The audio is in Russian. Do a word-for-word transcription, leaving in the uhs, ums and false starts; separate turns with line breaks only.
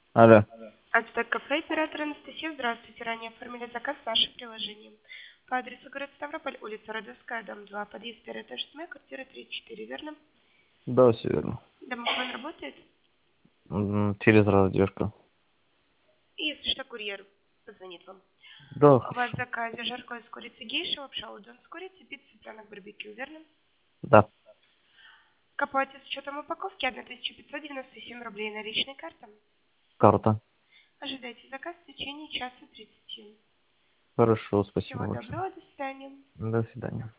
Алло.
Ацтек кафе, оператор Анастасия. Здравствуйте. Ранее оформили заказ в нашем приложении. По адресу город Ставрополь, улица Родовская, дом два, подъезд первый этаж, СМЭ, квартира тридцать четыре, верно?
Да, все верно.
Домофон работает?
М, Через раздержку.
И если что, курьер позвонит вам.
Да,
У вас в
хорошо.
заказе жаркое с курицей гейша, лапша удон с курицей, пицца, цыпленок, барбекю, верно?
Да.
К оплате с учетом упаковки тысяча пятьсот девяносто семь рублей наличной карты.
Карта.
Ожидайте заказ в течение часа тридцати.
Хорошо, спасибо
Всего
большое.
доброго, до свидания.
До свидания.